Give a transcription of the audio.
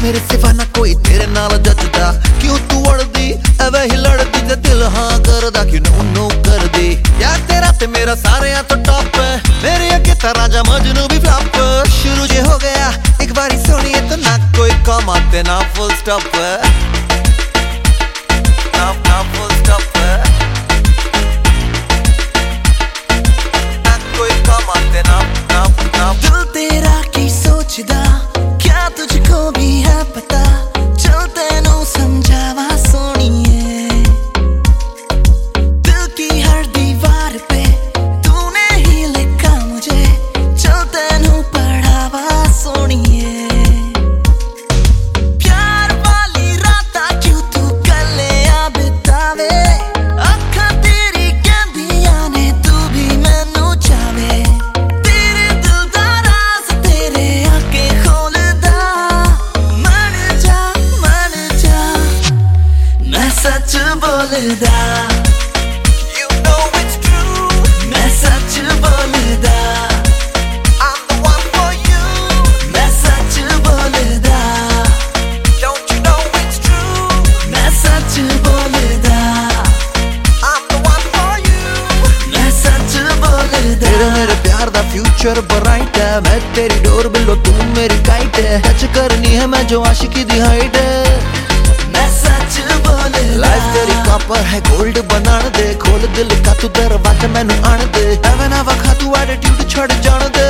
मेरे सिवा ना कोई तेरे नाल जचदा। क्यों तू अड़दी एवे ही लड़दी ते दिल हाँ करदा क्यों नो कर दी। यार तेरा ते मेरा सारेयां तो टॉप है, मेरे अगे तां जा मजनू भी फ्लॉप। शुरू जे हो गया एक बारी सुनिए तो ना कोई कॉमा ते ना फुल स्टॉप है, ना फुल स्टॉप है, ना कोई कॉमा ते ना। दिल तेरा की सोचदा क्या तुझको भी है पता, चल तेनू समझावा सोनिए। दिल की हर दीवार पे तूने ही लिखा मुझे, चल तेनू पढ़ावा सोनिए। प्यार वाली राता क्यों तू कलिया बितावे, अखा तेरी कहंदियां ने तू भी मैनू चावे। तेरे दिल दा राज तेरे आके खोलदा, मन जा मैं सच बोलदा। You know it's true, मैं सच बोलदा। I'm the one for you, मैं सच बोलदा। Don't you know it's true, मैं सच बोलदा। I'm the one for you, मैं सच बोलदा। तेरा मेरे प्यार दा फ्यूचर ब्राइट है, मैं तेरी डोर बिल्लो तू मेरी काइट है। टच करनी है मैं जो आशिकी दी हाइट है, मैं सच बोलदा। लाइफ तेरी कॉपर है गोल्ड बनाण दे, खोल दिल का तू दरवाजा मैनू आण दे। एवे ना वखा तू एटीट्यूड छड़ जाण दे।